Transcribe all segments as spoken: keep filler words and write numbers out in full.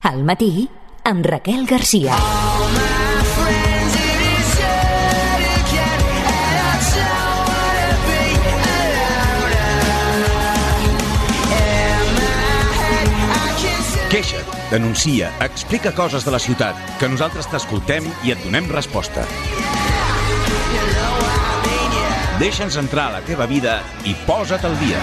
Al matí, amb Raquel Garcia. Queixa't, denuncia, explica coses de la ciutat, que nosaltres t'escoltem i et donem resposta. Deixa'ns entrar a la teva vida i posa't al dia.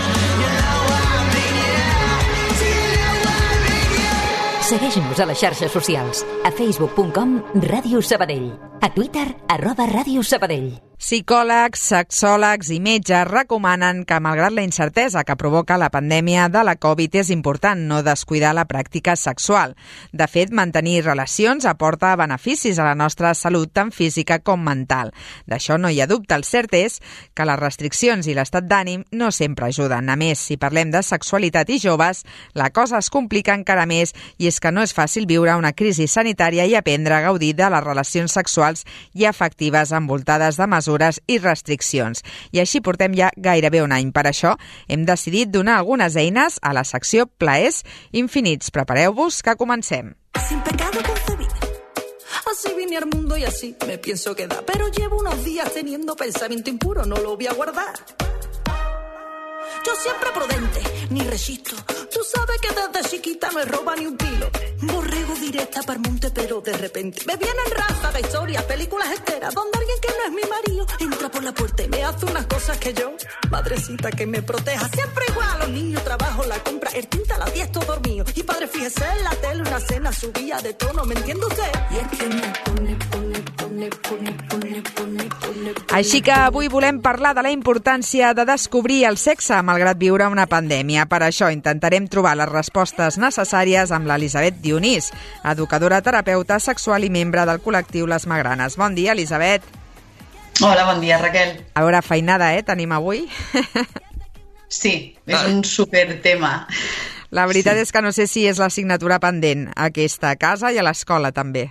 Segueix-nos a les xarxes socials, a facebook punt com Ràdio Sabadell, a Twitter, arroba Ràdio Sabadell. Psicòlegs, sexòlegs i metges recomanen que, malgrat la incertesa que provoca la pandèmia de la Covid, és important no descuidar la pràctica sexual. De fet, mantenir relacions aporta beneficis a la nostra salut, tant física com mental. D'això no hi ha dubte. El cert és que les restriccions i l'estat d'ànim no sempre ajuden. A més, si parlem de sexualitat i joves, la cosa es complica encara més, i és que no és fàcil viure una crisi sanitària i aprendre a gaudir de les relacions sexuals i afectives envoltades de mesures i restriccions. I així portem ja gairebé un any. Per això hem decidit donar algunes eines a la secció Plaers Infinits. Prepareu-vos, que comencem. Sin pecado concebir. Así vine al mundo y así me pienso quedar. Pero llevo unos días teniendo pensamiento impuro, no lo voy a guardar. Yo siempre prudente, ni registro. Tú sabes que desde chiquita no he roba ni un pilo. Borrego directa para el monte, pero de repente me vienen raza de historias, películas enteras, donde alguien que no es mi marido entra por la puerta y me hace unas cosas que yo, madrecita que me proteja. Siempre igual, los niños, trabajo, la compra, el tinta, las diez, todo dormido. Y padre, fíjese en la tele, una cena subía de tono, ¿me entiende usted? Y es que me pone, pone, pone, pone, pone, pone, pone. Així que avui volem parlar de la importància de descobrir el sexe malgrat viure una pandèmia. Per això intentarem trobar les respostes necessàries amb l'Elisabet Dionís, educadora, terapeuta sexual i membre del col·lectiu Les Magranes. Bon dia, Elisabet. Hola, bon dia, Raquel. A veure, feinada, eh, tenim avui? Sí, és un supertema. La veritat sí. és que no sé si és l'assignatura pendent, aquesta, a casa i a l'escola també.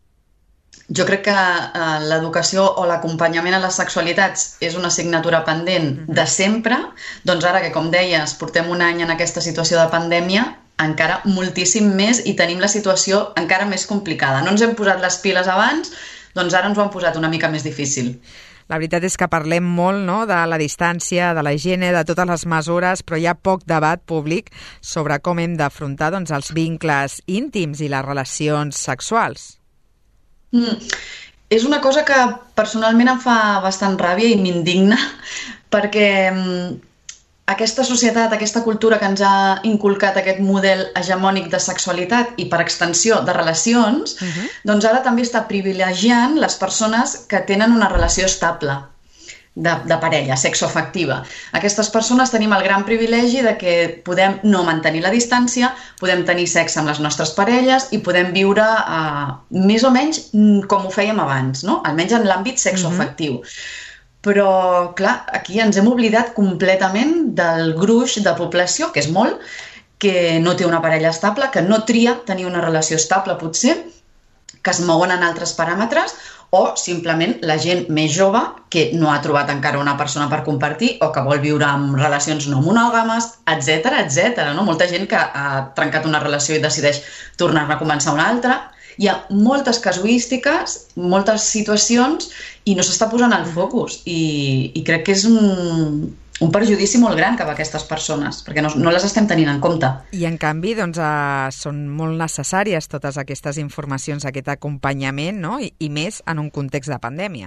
Jo crec que uh, l'educació o l'acompanyament a les sexualitats és una assignatura pendent de sempre, doncs ara que, com deies, portem un any en aquesta situació de pandèmia, encara moltíssim més, i tenim la situació encara més complicada. No ens hem posat les piles abans, doncs ara ens ho han posat una mica més difícil. La veritat és que parlem molt, no?, de la distància, de la higiene, de totes les mesures, però hi ha poc debat públic sobre com hem d'afrontar, doncs, els vincles íntims i les relacions sexuals. Mm. És una cosa que personalment em fa bastant ràbia i m'indigna, perquè mm, aquesta societat, aquesta cultura que ens ha inculcat aquest model hegemònic de sexualitat i per extensió de relacions, uh-huh. doncs ara també està privilegiant les persones que tenen una relació estable de, de parella, sexoafectiva. Aquestes persones tenim el gran privilegi de que podem no mantenir la distància, podem tenir sexe amb les nostres parelles i podem viure uh, més o menys com ho fèiem abans, no? Almenys en l'àmbit sexoafectiu. Uh-huh. Però, clar, aquí ens hem oblidat completament del gruix de població, que és molt, que no té una parella estable, que no tria tenir una relació estable, potser, que es mouen en altres paràmetres, o simplement la gent més jove que no ha trobat encara una persona per compartir o que vol viure en relacions no monògames, etcètera, etcètera. No? Molta gent que ha trencat una relació i decideix tornar-ne a començar una altra. Hi ha moltes casuístiques, moltes situacions i no s'està posant el focus. I, i crec que és un, un perjudici molt gran cap a aquestes persones, perquè no, no les estem tenint en compte. I en canvi, doncs, eh, són molt necessàries totes aquestes informacions, aquest acompanyament, no? I, i més en un context de pandèmia.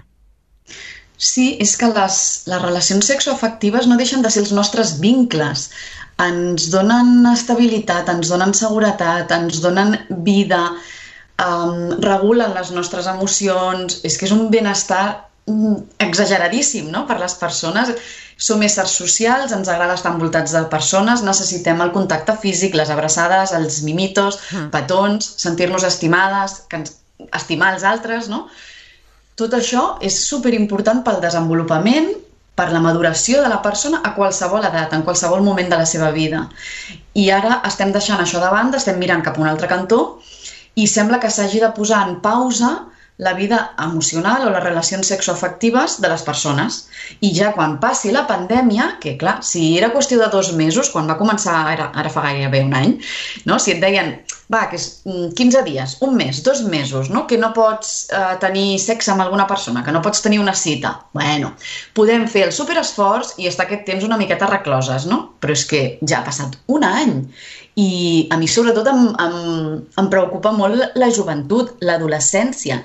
Sí, és que les, les relacions sexoafectives no deixen de ser els nostres vincles. Ens donen estabilitat, ens donen seguretat, ens donen vida, Um, regulen les nostres emocions, és que és un benestar um, exageradíssim, no? Per les persones. Som éssers socials, ens agrada estar envoltats de persones, necessitem el contacte físic, les abraçades, els mimitos, mm. petons, sentir-nos estimades, que ens, estimar els altres, no? Tot això és superimportant pel desenvolupament, per la maduració de la persona a qualsevol edat, en qualsevol moment de la seva vida. I ara estem deixant això de banda, estem mirant cap a un altre cantó, i sembla que s'hagi de posar en pausa la vida emocional o les relacions sexoafectives de les persones. I ja quan passi la pandèmia, que clar, si era qüestió de dos mesos, quan va començar, ara, ara fa gairebé un any, no? Si et deien, va, que és quinze dies, un mes, dos mesos, no? Que no pots eh, tenir sexe amb alguna persona, que no pots tenir una cita. Bueno, podem fer el superesforç i estar aquest temps una miqueta recloses, no? Però és que ja ha passat un any. I a mi sobretot em, em, em preocupa molt la joventut, l'adolescència.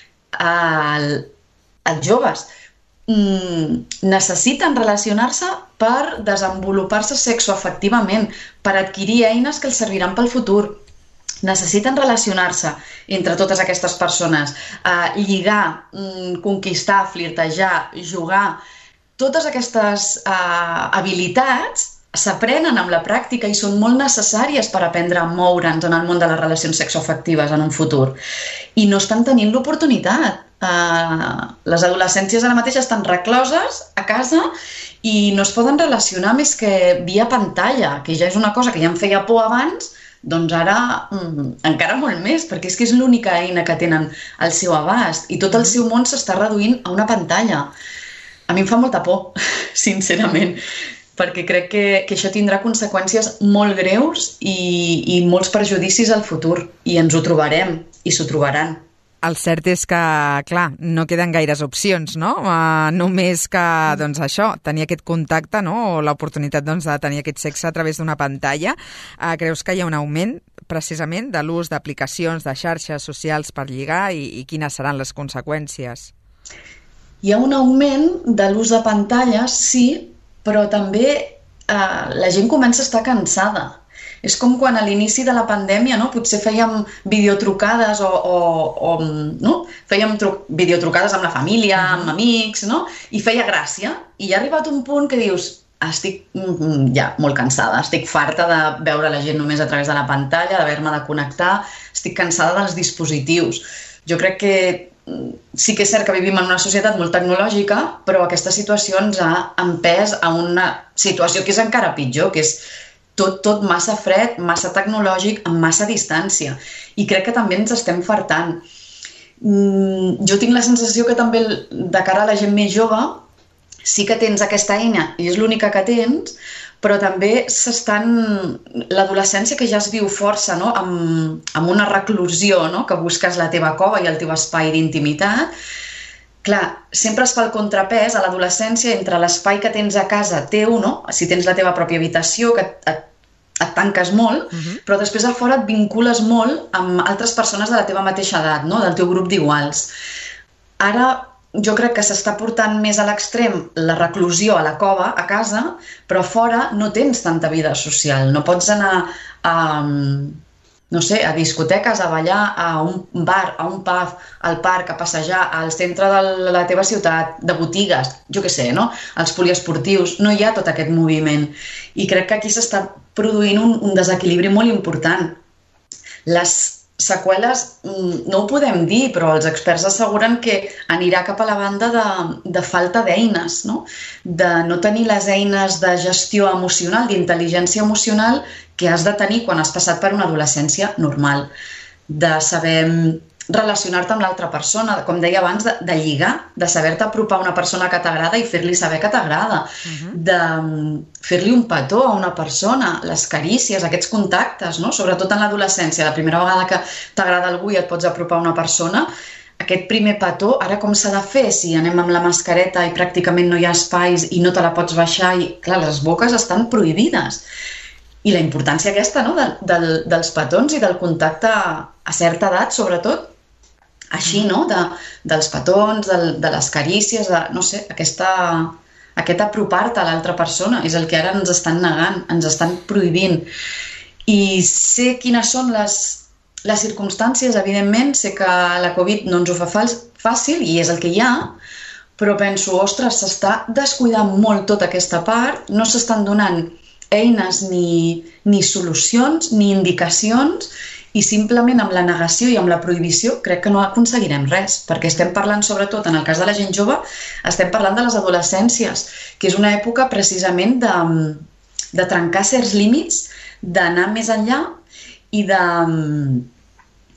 El, els joves mm, necessiten relacionar-se per desenvolupar-se sexoafectivament, per adquirir eines que els serviran pel futur. Necessiten relacionar-se entre totes aquestes persones, eh, lligar, mm, conquistar, flirtejar, jugar. Totes aquestes eh, habilitats s'aprenen amb la pràctica i són molt necessàries per aprendre a moure'ns en el món de les relacions sexoafectives en un futur. I no estan tenint l'oportunitat. Uh, les adolescències ara mateix estan recloses a casa i no es poden relacionar més que via pantalla, que ja és una cosa que ja em feia por abans, doncs ara mm, encara molt més, perquè és que és l'única eina que tenen al seu abast i tot el seu món s'està reduint a una pantalla. A mi em fa molta por, sincerament, perquè crec que, que això tindrà conseqüències molt greus i, i molts perjudicis al futur, i ens ho trobarem, i s'ho trobaran. El cert és que, clar, no queden gaires opcions, no? Uh, només que, doncs això, tenir aquest contacte, no? O l'oportunitat, doncs, de tenir aquest sexe a través d'una pantalla. Uh, creus que hi ha un augment, precisament, de l'ús d'aplicacions, de xarxes socials per lligar i, i quines seran les conseqüències? Hi ha un augment de l'ús de pantalles, sí, però també eh, la gent comença a estar cansada. És com quan a l'inici de la pandèmia, no? Potser fèiem videotrucades o, o, o no? fèiem videotrucades amb la família, amb amics, no? I feia gràcia. I ha arribat un punt que dius, estic ja molt cansada, estic farta de veure la gent només a través de la pantalla, d'haver-me de connectar, estic cansada dels dispositius. Jo crec que sí que és cert que vivim en una societat molt tecnològica, però aquesta situació ens ha empès a una situació que és encara pitjor, que és tot, tot massa fred, massa tecnològic, amb massa distància. I crec que també ens estem fartant. Jo tinc la sensació que també de cara a la gent més jove sí que tens aquesta eina i és l'única que tens, però també s'estan... L'adolescència que ja es viu força, no? amb, amb una reclusió, no? Que busques la teva cova i el teu espai d'intimitat. Clar, sempre es fa el contrapès a l'adolescència entre l'espai que tens a casa teu, no? Si tens la teva pròpia habitació, que et, et tanques molt, uh-huh. però després a fora et vincules molt amb altres persones de la teva mateixa edat, no? Del teu grup d'iguals. Ara... Jo crec que s'està portant més a l'extrem la reclusió a la cova, a casa, però fora no tens tanta vida social. No pots anar a, no sé, a discoteques, a ballar, a un bar, a un pub, al parc, a passejar, al centre de la teva ciutat, de botigues, jo què sé, no? Els poliesportius. No hi ha tot aquest moviment. I crec que aquí s'està produint un, un desequilibri molt important. Les seqüeles, no ho podem dir, però els experts asseguren que anirà cap a la banda de, de falta d'eines, no? De no tenir les eines de gestió emocional, d'intel·ligència emocional que has de tenir quan has passat per una adolescència normal. De saber relacionar-te amb l'altra persona, com deia abans, de, de lligar, de saber-te apropar a una persona que t'agrada i fer-li saber que t'agrada, uh-huh. de fer-li un petó a una persona, les carícies, aquests contactes, no? Sobretot en l'adolescència, la primera vegada que t'agrada algú i et pots apropar a una persona, aquest primer petó, ara com s'ha de fer? Si anem amb la mascareta i pràcticament no hi ha espais i no te la pots baixar i, clar, les boques estan prohibides. I la importància aquesta, no? de, del, dels petons i del contacte a certa edat, sobretot, així, no? De, dels petons, de, de les carícies, de, no sé, aquesta, aquest apropar-te a l'altra persona és el que ara ens estan negant, ens estan prohibint. I sé quines són les, les circumstàncies, evidentment, sé que la Covid no ens ho fa fàcil i és el que hi ha, però penso, ostres, s'està descuidant molt tota aquesta part, no s'estan donant eines ni, ni solucions, ni indicacions, i simplement amb la negació i amb la prohibició crec que no aconseguirem res, perquè estem parlant, sobretot en el cas de la gent jove, estem parlant de les adolescències, que és una època precisament de, de trencar certs límits, d'anar més enllà i de,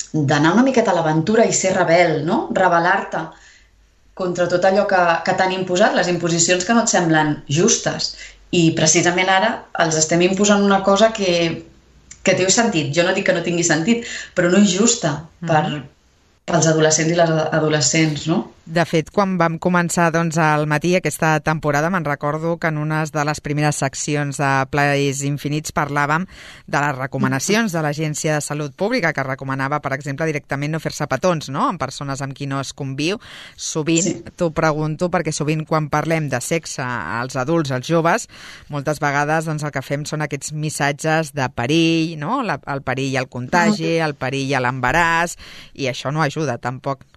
d'anar una miqueta a l'aventura i ser rebel, no? Rebel·lar-te contra tot allò que, que t'han imposat, les imposicions que no et semblen justes. I precisament ara els estem imposant una cosa que, que té sentit. Jo no dic que no tingui sentit, però no és justa per, pels adolescents i les adolescents, no? De fet, quan vam començar doncs, al matí aquesta temporada, me'n recordo que en una de les primeres seccions de Plaers Infinits parlàvem de les recomanacions de l'Agència de Salut Pública, que recomanava, per exemple, directament no fer-se petons, no?, amb persones amb qui no es conviu. Sovint, sí. T'ho pregunto, perquè sovint quan parlem de sexe als adults, als joves, moltes vegades doncs, el que fem són aquests missatges de perill, no?, La, el perill al contagi, el perill a l'embaràs, i això no ajuda tampoc.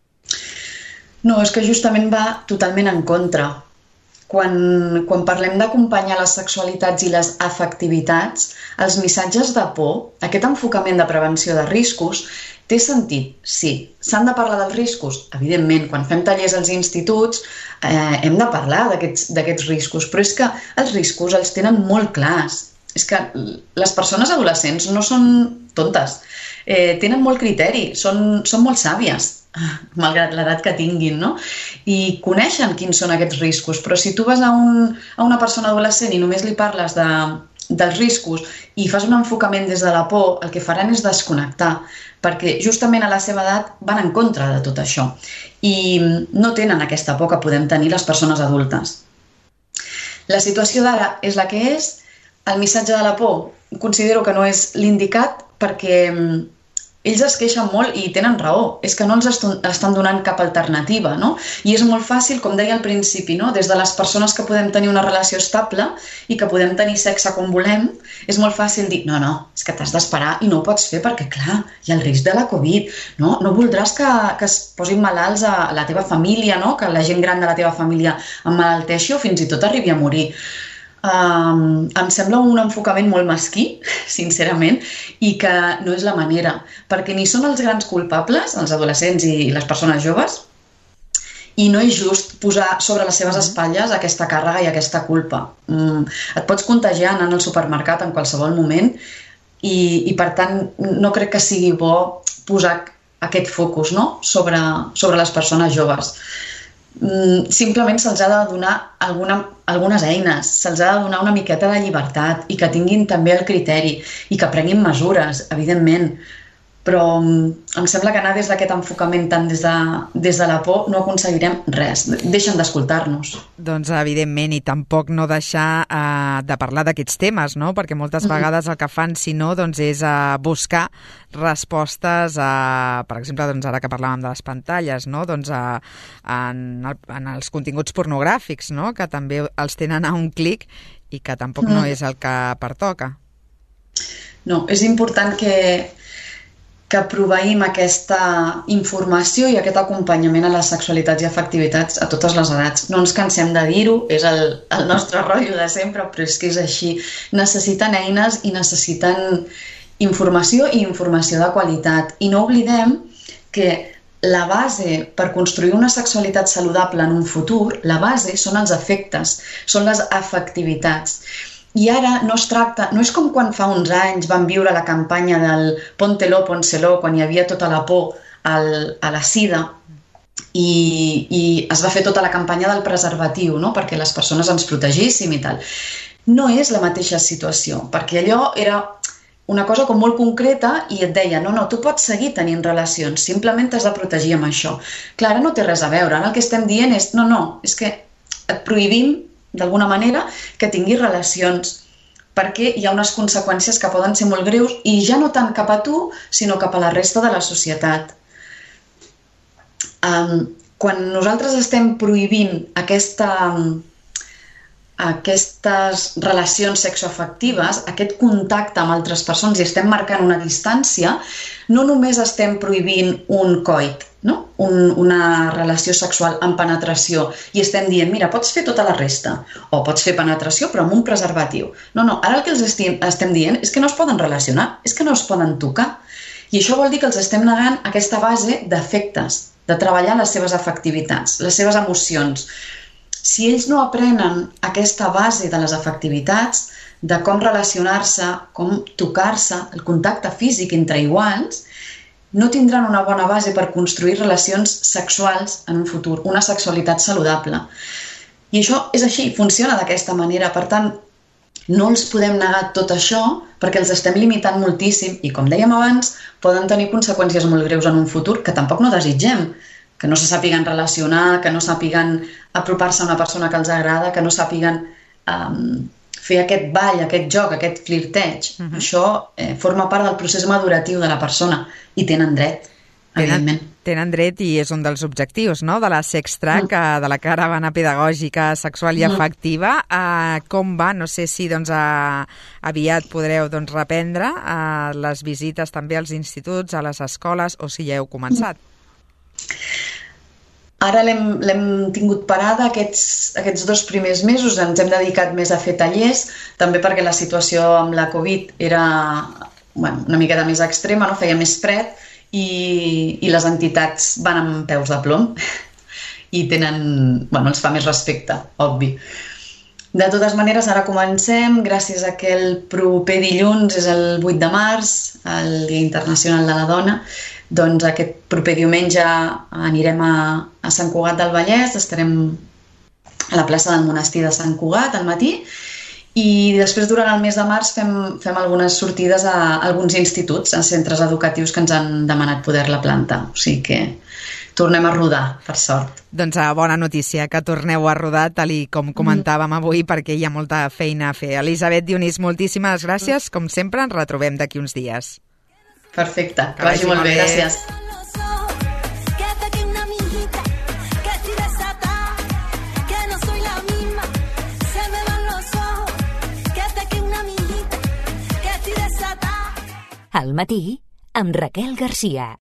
No, és que justament va totalment en contra. Quan, quan parlem d'acompanyar les sexualitats i les afectivitats, els missatges de por, aquest enfocament de prevenció de riscos, té sentit, sí. S'han de parlar dels riscos? Evidentment, quan fem tallers als instituts eh, hem de parlar d'aquests riscos, però és que els riscos els tenen molt clars. És que les persones adolescents no són tontes, eh, tenen molt criteri, són, són molt sàvies, malgrat l'edat que tinguin, no? I coneixen quins són aquests riscos, però si tu vas a, un, a una persona adolescent i només li parles de, dels riscos i fas un enfocament des de la por, el que faran és desconnectar, perquè justament a la seva edat van en contra de tot això i no tenen aquesta por que podem tenir les persones adultes. La situació d'ara és la que és, el missatge de la por considero que no és l'indicat perquè ells es queixen molt i tenen raó, és que no els estan donant cap alternativa, no? I és molt fàcil, com deia al principi, no? Des de les persones que podem tenir una relació estable i que podem tenir sexe com volem, és molt fàcil dir, no, no, és que t'has d'esperar i no ho pots fer perquè, clar, hi ha el risc de la Covid, no? No voldràs que, que es posin malalts a la teva família, no? Que la gent gran de la teva família emmalalteixi o fins i tot arribi a morir. Um, em sembla un enfocament molt mesquí, sincerament, i que no és la manera, perquè ni són els grans culpables, els adolescents i les persones joves, i no és just posar sobre les seves espatlles aquesta càrrega i aquesta culpa. Um, et pots contagiar anant al supermercat en qualsevol moment i, i per tant no crec que sigui bo posar aquest focus, no? sobre, sobre les persones joves. Simplement se'ls ha de donar alguna, algunes eines, se'ls ha de donar una miqueta de llibertat i que tinguin també el criteri i que prenguin mesures, evidentment. Però em sembla que anar des d'aquest enfocament tant des de, des de la por no aconseguirem res, deixen d'escoltar-nos. Doncs evidentment, i tampoc no deixar eh, de parlar d'aquests temes, no? Perquè moltes mm-hmm. vegades el que fan, si no, doncs és eh, buscar respostes a, per exemple, doncs ara que parlàvem de les pantalles, no? Doncs a, en, el, en els continguts pornogràfics, no? Que també els tenen a un clic i que tampoc mm. no és el que pertoca. No, és important que que proveïm aquesta informació i aquest acompanyament a les sexualitats i afectivitats a totes les edats. No ens cansem de dir-ho, és el, el nostre rotllo de sempre, però és que és així. Necessiten eines i necessiten informació i informació de qualitat. I no oblidem que la base per construir una sexualitat saludable en un futur, la base són els afectes, són les afectivitats. I ara no es tracta, no és com quan fa uns anys vam viure la campanya del Póntelo, Pónselo, quan hi havia tota la por al, a la sida i, i es va fer tota la campanya del preservatiu, no? Perquè les persones ens protegíssim i tal. No és la mateixa situació, perquè allò era una cosa com molt concreta i et deia, no, no, tu pots seguir tenint relacions, simplement t'has de protegir amb això. Clar, ara no té res a veure, ara el que estem dient és, no, no, és que et prohibim d'alguna manera, que tingui relacions, perquè hi ha unes conseqüències que poden ser molt greus i ja no tant cap a tu, sinó cap a la resta de la societat. Um, quan nosaltres estem prohibint aquesta, aquestes relacions sexoafectives, aquest contacte amb altres persones i estem marcant una distància, no només estem prohibint un coit, no? Un, una relació sexual amb penetració i estem dient, mira, pots fer tota la resta o pots fer penetració però amb un preservatiu. No, no, ara el que els estem, estem dient és que no es poden relacionar, és que no es poden tocar i això vol dir que els estem negant aquesta base d'afectes, de treballar les seves afectivitats, les seves emocions. Si ells no aprenen aquesta base de les afectivitats, de com relacionar-se, com tocar-se, el contacte físic entre iguals, no tindran una bona base per construir relacions sexuals en un futur, una sexualitat saludable. I això és així, funciona d'aquesta manera. Per tant, no els podem negar tot això perquè els estem limitant moltíssim i, com dèiem abans, poden tenir conseqüències molt greus en un futur que tampoc no desitgem, que no se sàpiguen relacionar, que no sàpiguen apropar-se a una persona que els agrada, que no sàpiguen um, fer aquest ball, aquest joc, aquest flirteig. Uh-huh. Això eh, forma part del procés maduratiu de la persona i tenen dret, evidentment. Tenen, tenen dret i és un dels objectius, no?, de la Sextrack, mm. de la caravana pedagògica sexual i afectiva. Mm. Uh, com va? No sé si doncs, uh, aviat podreu doncs, reprendre uh, les visites també als instituts, a les escoles, o si ja heu començat. Mm. Ara l'hem tingut parada aquests, aquests dos primers mesos, ens hem dedicat més a fer tallers, també perquè la situació amb la Covid era bueno, una miqueta més extrema, no? Feia més fred i, i les entitats van amb peus de plom i tenen, bueno, els fa més respecte, obvi. De totes maneres, ara comencem, gràcies a que el proper dilluns és el vuit de març, el Dia Internacional de la Dona, doncs aquest proper diumenge anirem a, a Sant Cugat del Vallès, estarem a la plaça del Monestir de Sant Cugat al matí i després durant el mes de març fem, fem algunes sortides a, a alguns instituts, a centres educatius que ens han demanat poder-la plantar. O sigui que tornem a rodar, per sort. Doncs bona notícia, que torneu a rodar, tal i com comentàvem avui, perquè hi ha molta feina a fer. Elisabet Dionís, moltíssimes gràcies. Com sempre, ens retrobem d'aquí uns dies. Perfecte, que vagi molt bé, gràcies. Al matí, amb Raquel Garcia.